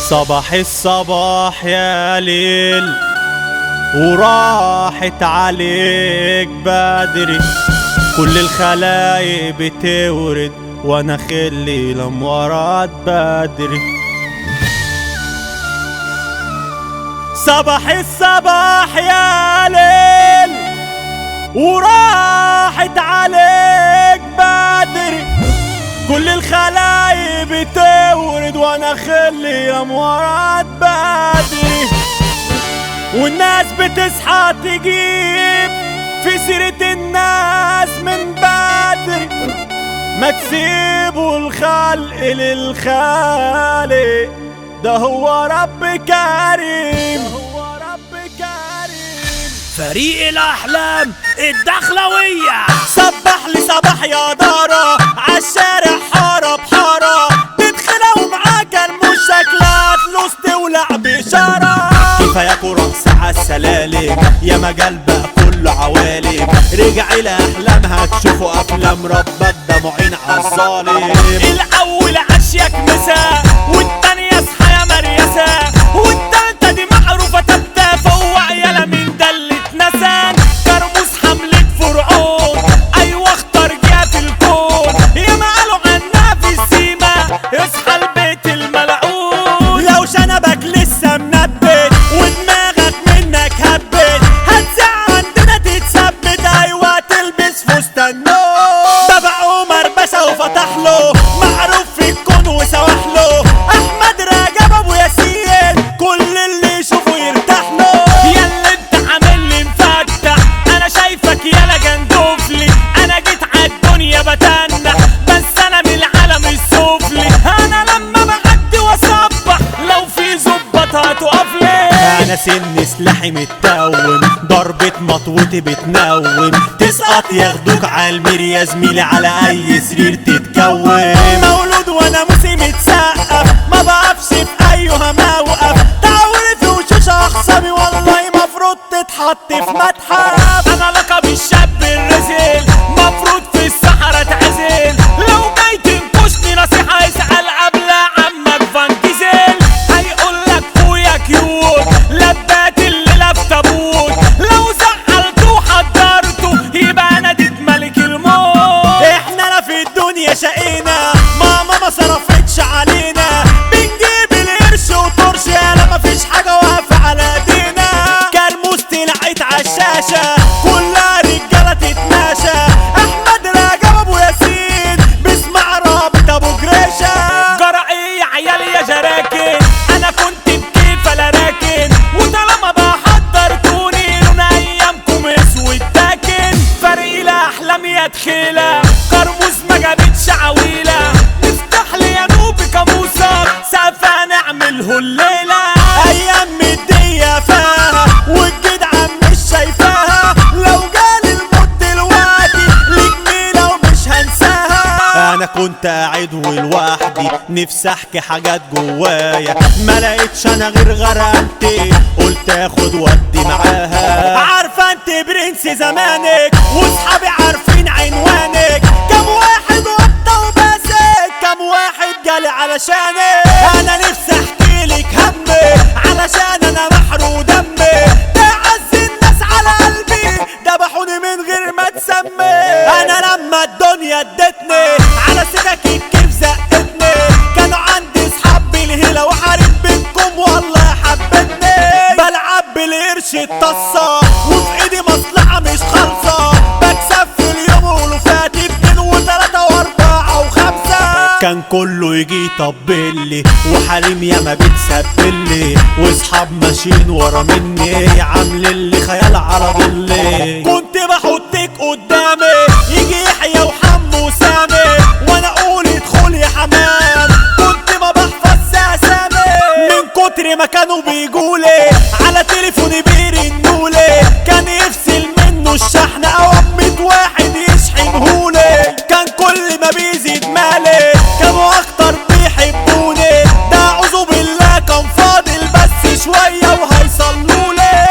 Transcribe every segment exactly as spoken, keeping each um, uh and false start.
صباح الصباح يا ليل وراحت عليك بدري، كل الخلايق بتورد وانا خلي لمورات بدري. صباح الصباح يا ليل وراحت عليك بدري، كل الخلايق بتورد وانا خلي لمورات بدري. والناس بتصحى تجيب في سيرة الناس من بدري، ما تسيبوا الخلق للخالق، ده هو رب كريم، هو رب كريم. فريق الأحلام الدخلوية صبح لي صباح يا دارة عالشارع حارة بحارة، تدخلها ومعاك المشاكلات فلوس تولع بشارة. كفاياكوا رقص عالسلالم يا مجال بقى كله عوالم، رجع لأحلامها تشوفوا أفلام ربك ده معين عالظالم. الأول عشيك مسا والتانية اصحى يا مريسة، والتالتة دي معروفة تبتا فوق عيالة من ده اللي اتنسان. كرموس حملة فرعون أيوة اختار جا في الكون، يا ما قالوا عنها في السيما اصحى البيت الملعون. لو شنبك لسه منبت ودماغك منك هبت، هتزع عندنا تتثبت أيوة تلبس فستان نوم. بابا عمر باشا وفتح له معروف في الكون وسواح له، أحمد رجب أبو ياسين كل اللي يشوفه يرتاح له. يا اللي انت عامل لي مفتح انا شايفك يالا جندوفلي، انا جيت عالدنيا بتنح بس انا من العالم السفلي. انا لما بعدي واصبح لو في ظباط هتقفلي، أنا سن سلاحي متوم ضربة مطوتي بتنوم، تسقط ياخدوك عالمير يا زميلي على أي سرير تتكوم. مولود وأنا موسي متسقف ما بقفش في أيها موقف، تعوري في وشوش أخصامي والله مفروض تتحط في متحف. انا لقب الشاب الرزل مفروض في الصحراء تعزل، لو جاي تنكشني نصيحة اسأل قبل عمك فان ديزل، هيقولك فويا كيوت لبات الليلة في تابوت، لو زعلته وحضرته يبقى انا ديت ملك الموت. احنا لا في الدنيا شقينا ماما ما صرفتش علينا، بنجيب القرش وطرش يالا مفيش حاجة واقفة على ايدينا. كرموس طلعت عالشاشة كلها رجالة تتماشى، احمد رجب ابو ياسين بيسمع رابط ابو جريشة. جرعي يا عيال يا جراكن انا كنت بكيف لا راكن، وطالما بحضرتوني لون ايامكم اسود داكن. فريق الاحلام يا دخيلة كرموس ما جابتش عويلة، نفتح لي يا نوبي كاموسة سقفة نعمله الليلة. ايام مدية فيها والجدعان مش شايفاها، لو جالي الموت دلوقتي لجميلة ومش هنساها. انا كنت قاعد ولوحدي نفسي احكي حاجات جوايا، ما لقيتش انا غير غرامتي قلت اخد ودي معاها. عارفه انت برنس زمانك واصحابي عارفين عنوانك، كم واحد وطى وباسك كم واحد جالي علشانك. انا نفسي احكي لك همي علشان انا محروق دمي، ده عز الناس على قلبي دبحوني من غير ما تسمي. انا لما الدنيا ادتني على سكك الكيف زقتني، كانوا عندي اصحاب بالهيله وحارب بينكم والله حبتني. بلعب بالقرش الطصه وفي ايدي مصلحه مش خالصه، بكسب في اليوم ولوفات اتنين وتلاته واربعه وخمسه. كان كله يجي يطبلي وحريم ياما بتسبلي، واصحاب ماشيين ورا مني عاملين لي خيال على ضلي. كنت بحطك قدامي يجي يحيى وحمو وسامي وانا اقول ادخل يا حمام، كنت ما بحفظش اسامي من كتر ما كانوا بيجولي على تليفوني بيرنولي، كان يفصل منه الشحن او مية واحد يشحنهولي. كان كل ما بيزيد مالي كانوا اكتر بيحبوني، ده اعوذ بالله كان فاضل بس شوية وهيصلولي. ماشي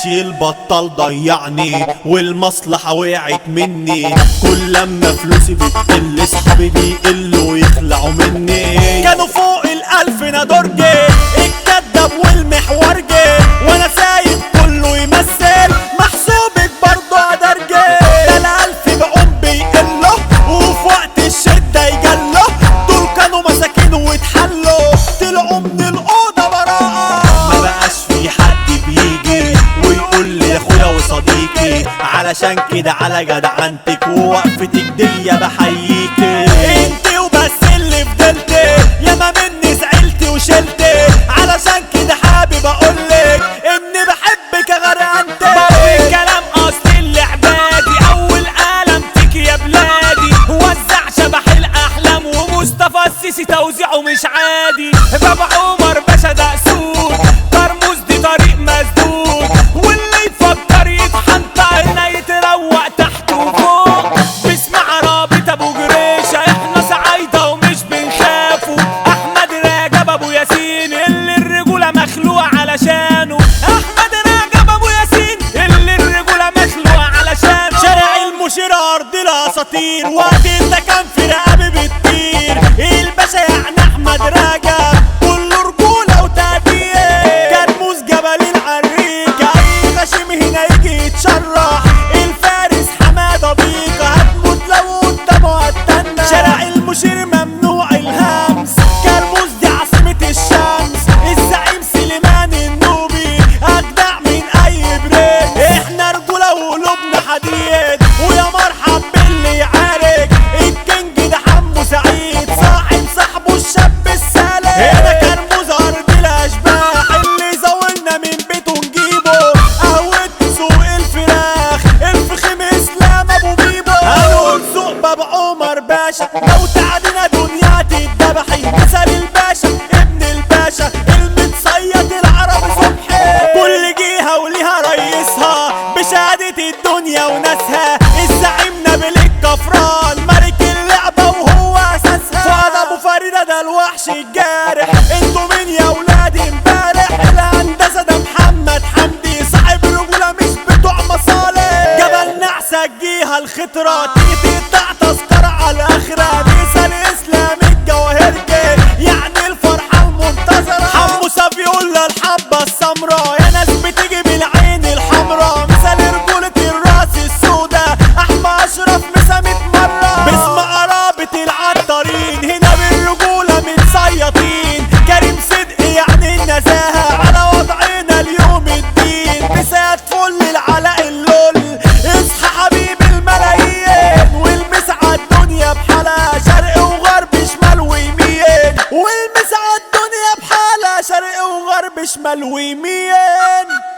الغشيل بطل ضيعني والمصلحة وقعت مني، كل لما فلوسي بتقل صحابي بيقلوا ويخلعوا مني. كانوا فوق الألف نادرجي الكداب والمحورجي، وانا سايب كله يمثل محسوبك برضه ادرجي. ده الألف بقوم بيقله وفي وقت الشدة يجله، دول كانوا مساكين واتحلوا طلعوا من الأوضة براءة. ما بقاش في حد بيجي ويقول لي يا اخويا وصديقي، علشان كده على جدعنتك ووقفتك دي بحييكي. انتي وبس اللي فضلتي ياما مني زعلتي وشلتي، علشان كده حابب اقولك اني بحبك يا غرقانتي. بقول الكلام اصل اللعبادي، اول قلم فيك يا بلادي، وزع شبح الاحلام ومصطفى السيسي توزيعه مش عادي. بابا عمر باشا ده اسود، ترمز دي طريق مسدود، واللي يفكر يتحنطق هنا يتروق تحت وفوق. باسم عرابة ابو جريشة احنا صعايدة ومش بنخافوا، احمد راجب ابو ياسين اللي الرجولة مخلوقة علشانه، احمد راجب ابو ياسين اللي الرجولة مخلوقة علشانه. شارع المشير ارض الاساطير، وقت انت كان في رقابي بتطير، الباشا يعني احمد راجب كله رجولة وتقدير. كرموز جبل العريكة اي غشيم هنا يجي يتشرح، الفارس حمادة بيكا هتموت لو قدامه هتستنى. شارع المشير ممنوع الهمس، كرموز دي عاصمة الشمس، الزعيم سليمان النوبي اجدع من اي برنس. احنا رجولة وقلوبنا حديد، ويا مرحب باللي يعارك، الكينج ده حمو سعيد صاحب صاحبه الشاب السالك. هنا كرموز ارض الاشباح اللي زولنا من بيته نجيبه، قهوة سوق الفراخ الفخم اسلام ابو بيبو. هنقول سوق باب عمر باشا لو تعدينا دنيا تتذبحي، مثل الباشا ابن الباشا المتصيد العربي صبحي، كل جهة وليها رئيسها بشهادة الدنيا وناسها. الزعيم نبيل الكفران ملك اللعبة وهو اساسها، فؤاد ابو فريدة ده الوحش الجارح. انتوا مين يا ولاد امبارح؟ الهندسة ده محمد حمدي صاحب رجولة مش بتوع مصالح. جبل نعسة جيها الخطرة تيجي تقطع تذكرة على الاخرة، مثال اسلام الجواهرجي يعني الفرحة المنتظرة. حمو سافيولا الحبة السمراء يا ناس بتيجي بالعين الحمراء، مثال رجولة الراس السودا احمى اشرف مسامة مرة. باسم قرابة العطارين هنا بالرجولة متصيطين، كريم صدقي يعني النزاهة على وضعنا اليوم الدين. مسات فل العلاء اللول اصحى حبيب الملايين، والمس عالدنيا بحالها شرق وغرب شمال ويمين، والمس عالدنيا بحالها شرق وغرب شمال ويمين.